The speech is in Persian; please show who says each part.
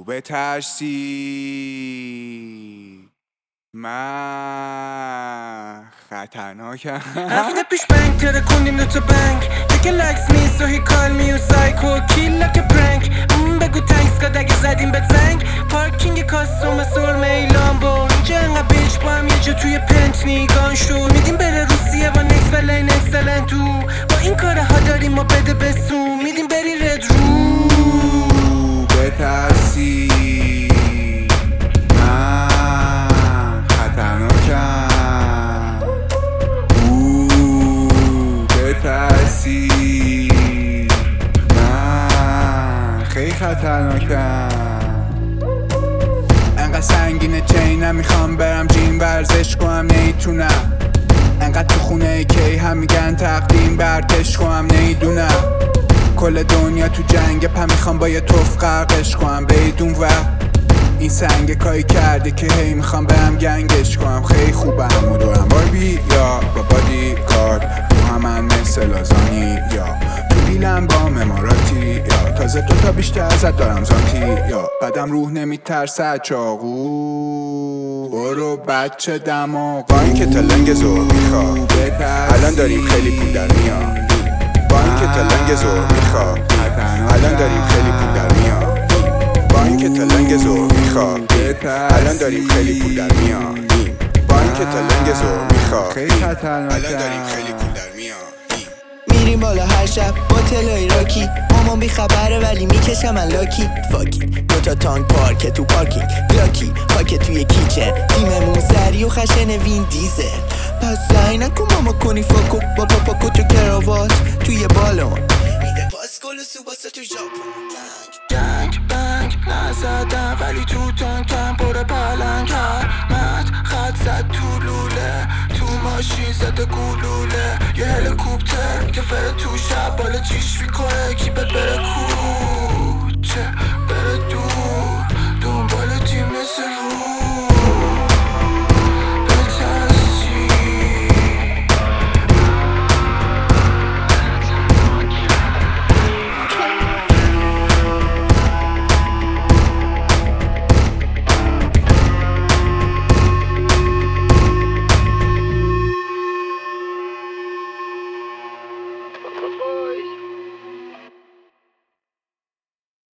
Speaker 1: بترسی من خطرناکم.
Speaker 2: هفته پیش بنگ ترکوندیم دوتا بنگ دیگه لکس نیست و هی کال می و سایکو کیل لک پرنک بگو تنکس کاد اگه زدیم به زنگ پارکینگ کاستوم سرمه ایلان با اینجا انقدر بیچ با هم یه جا توی پنتنی گان شد میدیم بره روسیه با نکس ولین اکسلنت تو با این کاره ها داریم ما بده بسون میدیم بری رد رو
Speaker 1: بترسی من خطرناکم. بترسی من خیلی خطرناکم. انقدر سنگینه چینم میخوام برم جیم ورزش کنم نیتونم. انقدر تو خونه کی هم میگن تقدیم برتش کنم نیدونم. کل دنیا تو جنگ پا میخوام با یه توف غرقش کنم بدون وقت. این سنگ کاری کرده که هی میخوام برم گنگش کنم. خیلی خوبم و دورم باربی یا با بادی کارد رو همن مثل لازانی یا تو دیلم با مماراتی یا تازه دوتا بیشتر ازت دارم زانتی یا بعدم روح نمیترسد چاقو برو بچه دماغ با این که تلنگ زور میخواد الان داریم خیلی پول در میاد. با این که تلنگ زور میخواد الان داریم خیلی پول در میاد. با این که تلنگ زور میخواد الان داریم خیلی پول در میاد. با این که تلنگ زور میخواد الان داریم خیلی پول در میاد.
Speaker 3: میریم بالا هر شب با تلای راکی مامان بی خبره ولی میکشم من لاکی فاکی دوتا تانک پارک تو پارکینگ لاکی خاک توی کیچن تیممون سری و خشن وین دیزل پس سعی نکن ماما کنی فاکو با پاپاکو تو کراوات توی بالون میده پاس گل و سوباسا تو ژاپن
Speaker 2: گنگ بنگ نزدم ولی تو تانکم پر پلنگ مد خط زد تو لوله تو ماشین زده گلوله یه هلیکوپتر که فره تو شب بالا جیش میکنه کی بره کوچه بره